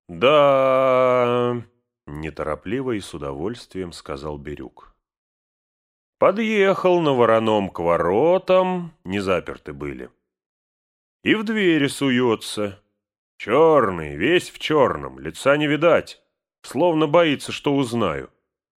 Да, неторопливо и с удовольствием сказал Бирюк. Подъехал на вороном к воротам, не заперты были. И в двери суется. Черный, весь в черном, лица не видать, словно боится, что узнаю.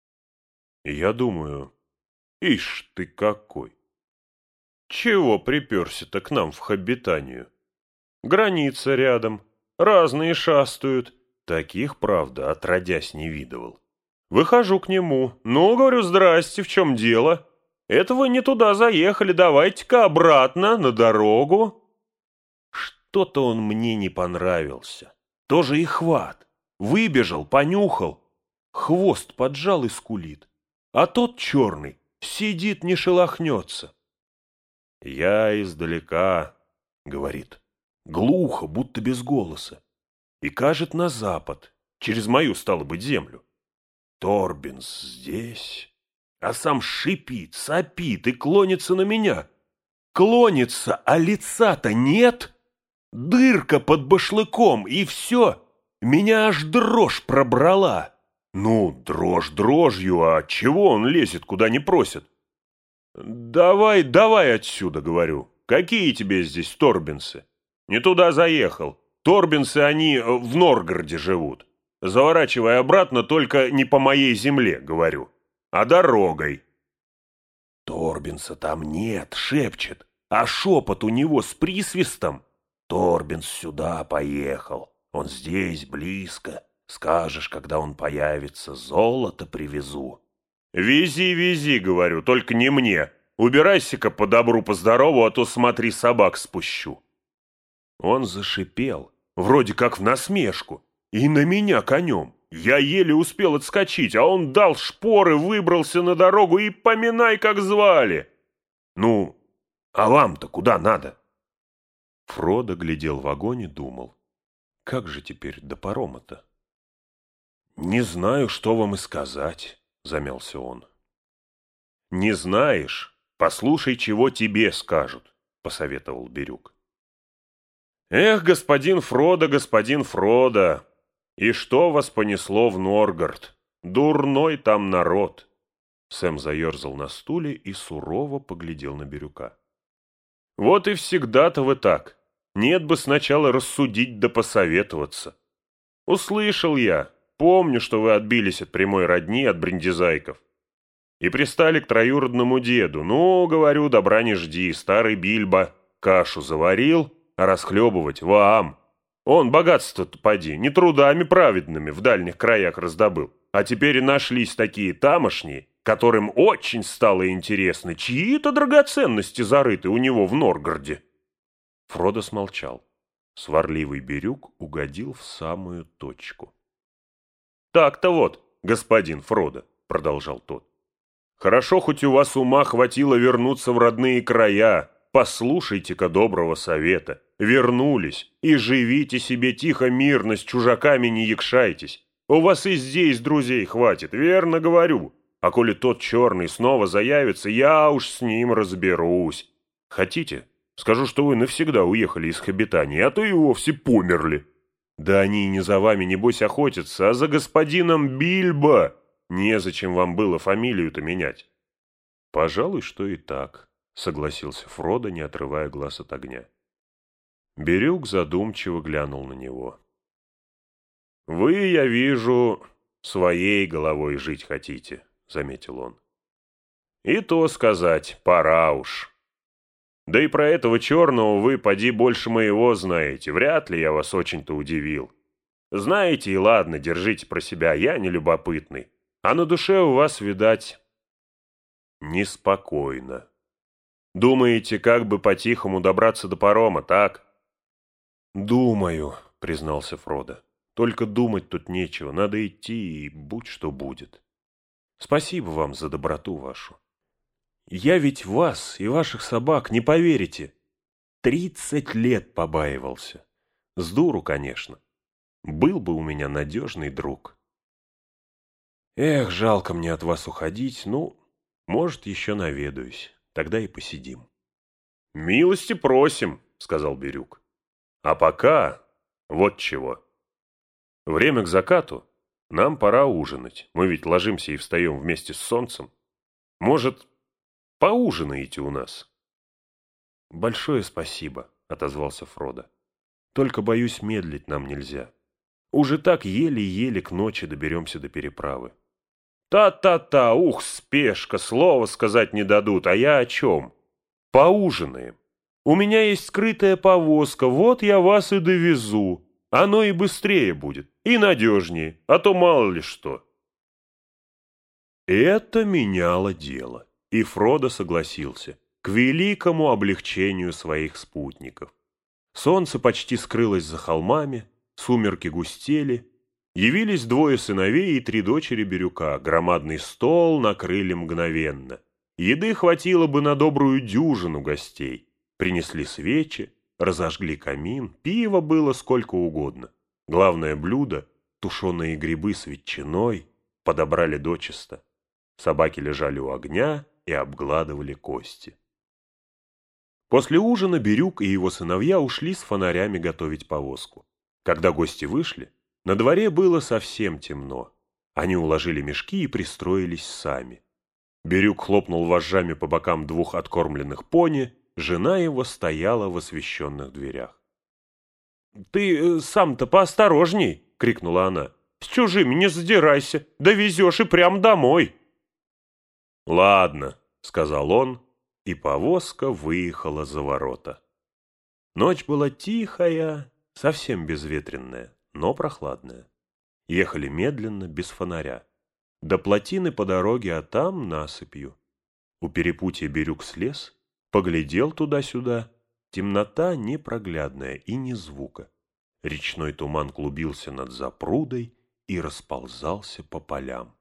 И я думаю, ишь ты какой! Чего приперся-то к нам в Хоббитанию? Граница рядом, разные шастают. Таких, правда, отродясь не видывал. Выхожу к нему. Ну, говорю, здрасте, в чем дело? Это вы не туда заехали, давайте-ка обратно, на дорогу. Что-то он мне не понравился. Тоже и хват. Выбежал, понюхал. Хвост поджал и скулит. А тот черный сидит, не шелохнется. Я издалека, говорит, глухо, будто без голоса, и кажет на запад, через мою, стало быть, землю. Торбинс здесь, а сам шипит, сопит и клонится на меня. Клонится, а лица-то нет. Дырка под башлыком, и все. Меня аж дрожь пробрала. Ну, дрожь дрожью, а чего он лезет, куда не просит? «Давай, давай отсюда», — говорю. «Какие тебе здесь торбинсы? Не туда заехал. Торбинсы, они в Норгороде живут. Заворачивай обратно, только не по моей земле», — говорю, «а дорогой». Торбинса там нет, шепчет, а шепот у него с присвистом. Торбинс сюда поехал, он здесь, близко. Скажешь, когда он появится, золото привезу. «Вези, вези», — говорю, — «только не мне. Убирайся-ка по добру, по здорову, а то, смотри, собак спущу». Он зашипел, вроде как в насмешку, и на меня конем. Я еле успел отскочить, а он дал шпоры, выбрался на дорогу и поминай, как звали. «Ну, а вам-то куда надо?» Фродо глядел в огонь и думал, как же теперь до парома-то? «Не знаю, что вам и сказать», — замялся он. «Не знаешь? Послушай, чего тебе скажут», — посоветовал Бирюк. «Эх, господин Фродо, и что вас понесло в Норгард? Дурной там народ!» Сэм заерзал на стуле и сурово поглядел на Бирюка. «Вот и всегда-то вы так. Нет бы сначала рассудить да посоветоваться. Услышал я, помню, что вы отбились от прямой родни, от брендизайков. И пристали к троюродному деду. Ну, говорю, добра не жди, старый Бильбо кашу заварил, а расхлебывать вам. Он богатство-то поди, не трудами праведными в дальних краях раздобыл. А теперь и нашлись такие тамошние, которым очень стало интересно, чьи-то драгоценности зарыты у него в Норгороде. Фродо смолчал. Сварливый Бирюк угодил в самую точку. «Так-то вот, господин Фродо», — продолжал тот. «Хорошо, хоть у вас ума хватило вернуться в родные края. Послушайте-ка доброго совета. Вернулись и живите себе тихо, мирно, с чужаками не якшайтесь. У вас и здесь друзей хватит, верно говорю. А коли тот черный снова заявится, я уж с ним разберусь. Хотите, скажу, что вы навсегда уехали из Хоббитании, а то и вовсе померли. Да они и не за вами, небось, охотятся, а за господином Бильбо. Незачем вам было фамилию-то менять». «Пожалуй, что и так», — согласился Фродо, не отрывая глаз от огня. Бирюк задумчиво глянул на него. «Вы, я вижу, своей головой жить хотите», — заметил он. «И то сказать, пора уж. Да и про этого черного вы, поди, больше моего знаете. Вряд ли я вас очень-то удивил. Знаете, и ладно, держите про себя, я не любопытный. А на душе у вас, видать, неспокойно. Думаете, как бы по-тихому добраться до парома, так?» «Думаю», — признался Фродо. «Только думать тут нечего, надо идти, и будь что будет. Спасибо вам за доброту вашу. Я ведь вас и ваших собак, не поверите, 30 лет побаивался. С дуру, конечно. Был бы у меня надежный друг. Эх, жалко мне от вас уходить, ну, может, еще наведаюсь, тогда и посидим». «Милости просим», — сказал Бирюк. «А пока вот чего. Время к закату. Нам пора ужинать. Мы ведь ложимся и встаем вместе с солнцем. Может, поужинаете у нас?» «Большое спасибо», — отозвался Фродо. «Только, боюсь, медлить нам нельзя. Уже так еле-еле к ночи доберемся до переправы». «Та-та-та, ух, спешка, слова сказать не дадут, а я о чем? Поужинаем. У меня есть скрытая повозка, вот я вас и довезу. Оно и быстрее будет, и надежнее, а то мало ли что». Это меняло дело, и Фродо согласился, к великому облегчению своих спутников. Солнце почти скрылось за холмами, сумерки густели, явились двое сыновей и 3 дочери Бирюка, громадный стол накрыли мгновенно. Еды хватило бы на добрую дюжину гостей. Принесли свечи, разожгли камин, пива было сколько угодно. Главное блюдо — тушеные грибы с ветчиной — подобрали дочисто. Собаки лежали у огня и обгладывали кости. После ужина Бирюк и его сыновья ушли с фонарями готовить повозку. Когда гости вышли, на дворе было совсем темно. Они уложили мешки и пристроились сами. Бирюк хлопнул вожжами по бокам 2 откормленных пони, жена его стояла в освещенных дверях. «Ты сам-то поосторожней!» — крикнула она. «С чужими не задирайся, довезешь и прям домой!» «Ладно», — сказал он, и повозка выехала за ворота. Ночь была тихая, совсем безветренная, но прохладная. Ехали медленно, без фонаря. До плотины по дороге, а там насыпью. У перепутья Бирюк слез, поглядел туда-сюда. Темнота непроглядная и ни звука. Речной туман клубился над запрудой и расползался по полям.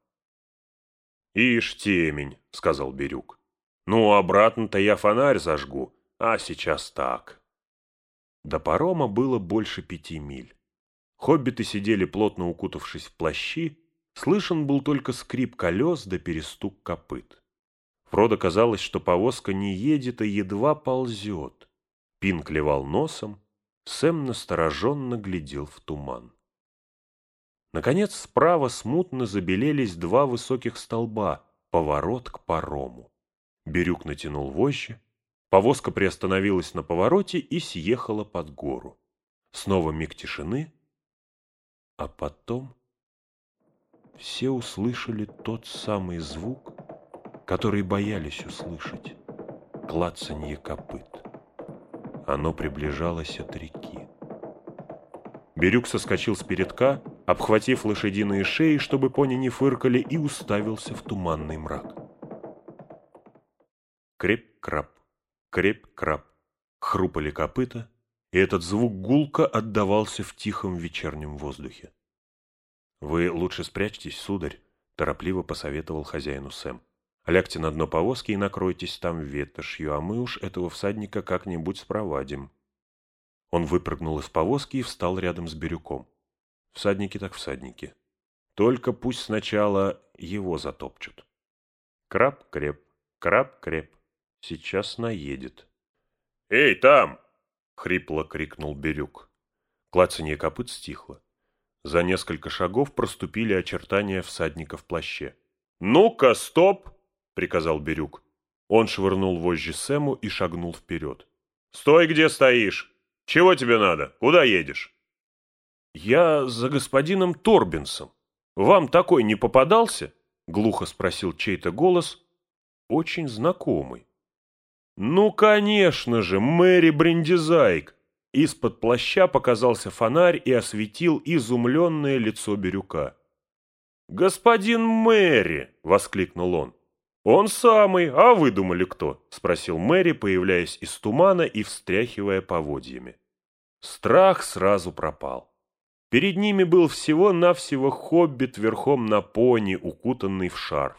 «Ишь, темень», — сказал Бирюк. «Ну, обратно-то я фонарь зажгу, а сейчас так». До парома было больше 5 миль. Хоббиты сидели, плотно укутавшись в плащи, слышен был только скрип колес да перестук копыт. Фродо казалось, что повозка не едет, а едва ползет. Пин клевал носом, Сэм настороженно глядел в туман. Наконец справа смутно забелелись 2 высоких столба, поворот к парому. Бирюк натянул вожжи, повозка приостановилась на повороте и съехала под гору. Снова миг тишины, а потом все услышали тот самый звук, который боялись услышать — клацанье копыт. Оно приближалось от реки. Бирюк соскочил с передка, обхватив лошадиные шеи, чтобы пони не фыркали, и уставился в туманный мрак. Креп-крап, креп-крап, хрупали копыта, и этот звук гулко отдавался в тихом вечернем воздухе. «Вы лучше спрячьтесь, сударь», — торопливо посоветовал хозяину Сэм. «Лягте на дно повозки и накройтесь там ветошью, а мы уж этого всадника как-нибудь спровадим». Он выпрыгнул из повозки и встал рядом с Бирюком. Всадники так всадники. Только пусть сначала его затопчут. Краб-креп, краб-креп. Сейчас наедет. «Эй, там!» — хрипло крикнул Бирюк. Клацанье копыт стихло. За несколько шагов проступили очертания всадника в плаще. «Ну-ка, стоп!» — приказал Бирюк. Он швырнул вожжи Сэму и шагнул вперед. «Стой, где стоишь! Чего тебе надо? Куда едешь?» «Я за господином Торбинсом. Вам такой не попадался?» — глухо спросил чей-то голос, очень знакомый. «Ну, конечно же, Мэри Брендизайк!» Из-под плаща показался фонарь и осветил изумленное лицо Бирюка. «Господин Мэри!» — воскликнул он. «Он самый, а вы думали кто?» — спросил Мэри, появляясь из тумана и встряхивая поводьями. Страх сразу пропал. Перед ними был всего-навсего хоббит верхом на пони, укутанный в шарф.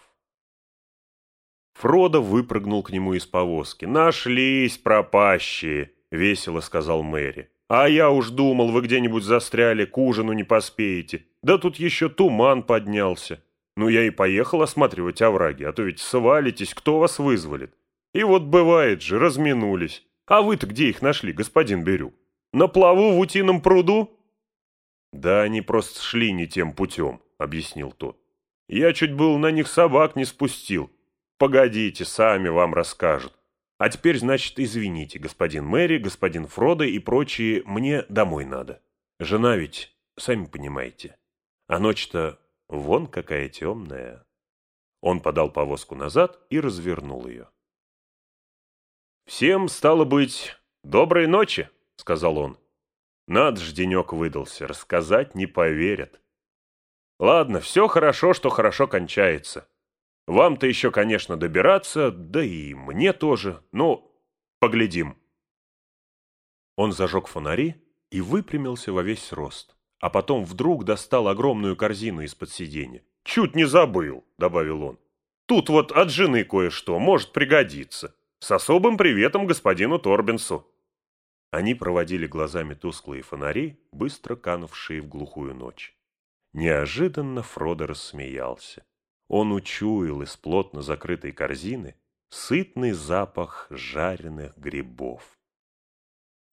Фродо выпрыгнул к нему из повозки. «Нашлись пропащие!» — весело сказал Мэри. «А я уж думал, вы где-нибудь застряли, к ужину не поспеете. Да тут еще туман поднялся. Ну, я и поехал осматривать овраги, а то ведь свалитесь, кто вас вызволит. И вот бывает же, разминулись. А вы-то где их нашли, господин Бирюк? На плаву в утином пруду?» Да они просто шли не тем путем, объяснил тот. Я чуть был на них собак не спустил. Погодите, сами вам расскажут. А теперь, значит, извините, господин Мэри, господин Фродо и прочие, мне домой надо. Жена ведь, сами понимаете. А ночь-то вон какая темная. Он подал повозку назад и развернул ее. «Всем, стало быть, доброй ночи», — сказал он. «Надо ж, денек выдался, рассказать не поверят. Ладно, все хорошо, что хорошо кончается. Вам-то еще, конечно, добираться, да и мне тоже, но поглядим». Он зажег фонари и выпрямился во весь рост, а потом вдруг достал огромную корзину из-под сиденья. «Чуть не забыл», — добавил он. «Тут вот от жены кое-что, может пригодиться. С особым приветом господину Торбинсу». Они проводили глазами тусклые фонари, быстро канувшие в глухую ночь. Неожиданно Фродо рассмеялся. Он учуял из плотно закрытой корзины сытный запах жареных грибов.